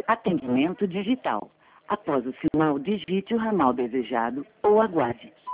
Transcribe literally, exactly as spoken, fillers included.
Atendimento digital. Após o sinal, digite o ramal desejado ou aguarde.